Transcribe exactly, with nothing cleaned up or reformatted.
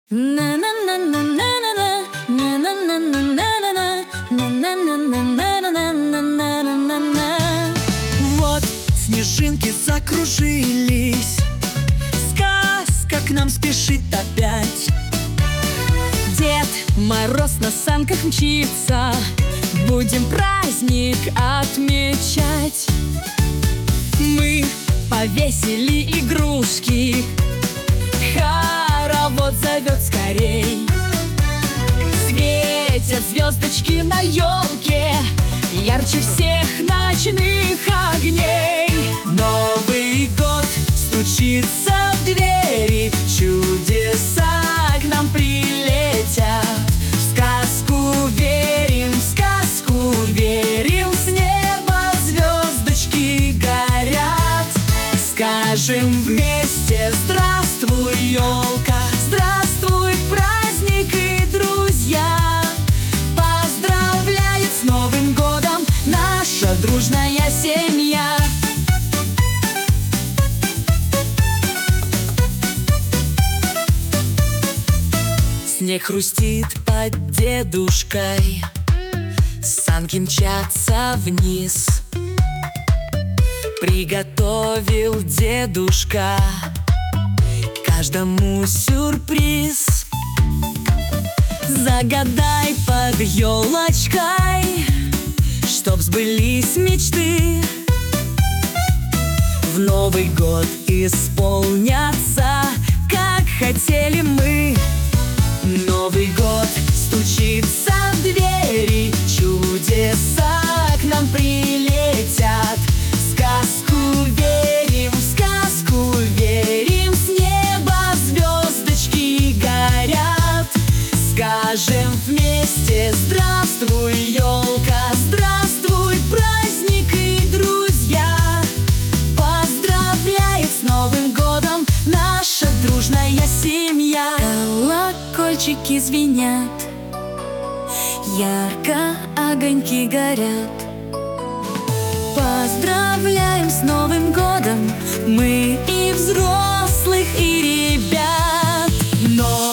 Вот снежинки закружились, сказка к нам спешит опять. Дед Мороз на санках мчится, будем праздник отмечать. Мы повесили игрушки, хоровод зовет скорей. Светят звездочки на елке, ярче всех ночных огней. Новый год стучится в двери, чудеса к нам прилетят. В сказку верим, в сказку верим, с неба звездочки горят. Скажем вместе: здравствуй, елка, здравствуй, праздник и друзья. Поздравляет с Новым годом наша дружная семья. Снег хрустит под дедушкой, санки мчатся вниз. Приготовил дедушка каждому сюрприз. Загадай под елочкой, чтоб сбылись мечты. В Новый год исполнятся, как хотели мы. Новый год стучится в двери, чудеса к нам прилетят. В сказку верим, в сказку верим, с неба звездочки горят. Скажем вместе: здравствуй, елка, здравствуй, праздник и друзья. Поздравляет с Новым годом наша дружная семья. Колокольчики звенят, ярко огоньки горят. Поздравляем с Новым годом мы и взрослых, и ребят. Но